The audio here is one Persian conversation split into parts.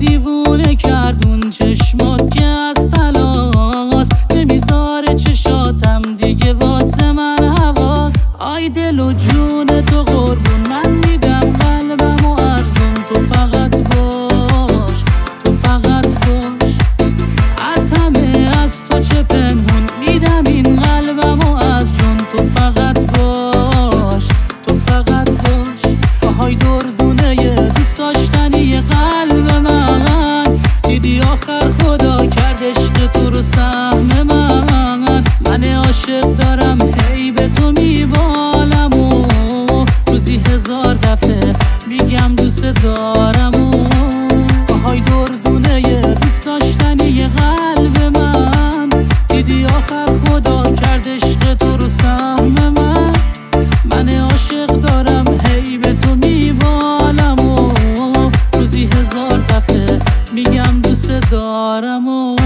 دیوونه کردون چشمات که از طلاست، نمیذاره چشاتم دیگه واسه من حواس. آی دل و جون تو قربون من میدم قلبم و ارزون، تو فقط باش، تو فقط باش. از همه از تو چه پنهون میدم این قلبم و از جون، تو فقط باش، تو فقط باش. آهای دردونه دوست داشتنی قلب من، دیدی آخر خدا کرد عشق تو رو سهم من عاشق دارم هی به تو میبالم و روزی 1000 دفعه میگم دوست دارم و آهای دردونه دوست داشتنی قلب من، دیدی آخر خدا کرد عشق تو رو سهم من عاشق دارم هی به تو میبالم و روزی 1000 دفعه میگم دوست دارم و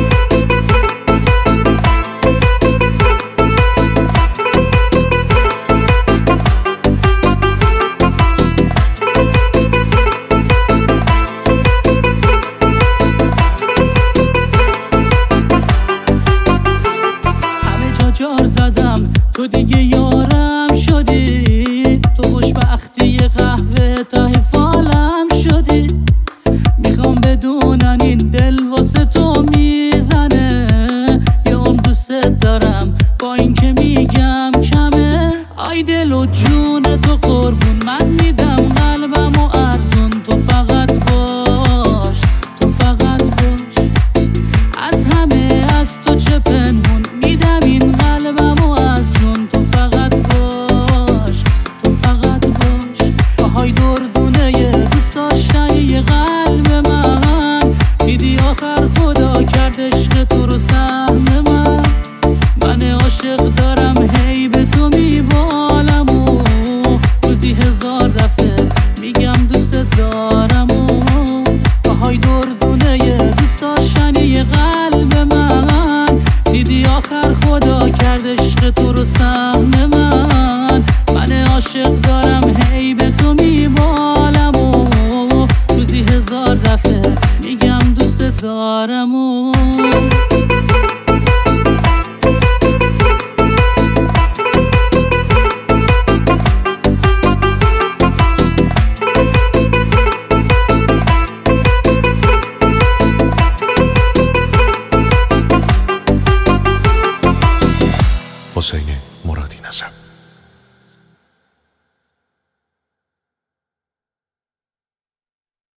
جار زدم تو دیگه یارم شدی، تو خوشبختی قهوه ته فالم شدی. میخوام بدونن این دل واسه تو میزنه یا اون دوست دارم با این که میگم کمه. آی دل و جون تو قربون من میدم قلبم و ارزون، تو فقط باش، تو فقط باش. از همه از تو چه پنهون میدم این قلبم و از جون، تو فقط باش، تو فقط باش. آهای دردونه دوست داشتنی قلب من، دیدی آخر خدا کرد عشق تو رو سهم من عاشق دارم هی به تو میبالم و روزی 1000 دفعه میگم دوست دارم و آهای دردونه دوست داشتنی قلب من، دیدی آخر خدا کرد عشق تو رو سهم من عاشق دارم هی به تو میبالم و روزی 1000 دفعه میگم دوست دارم و حسین مرادی نسب.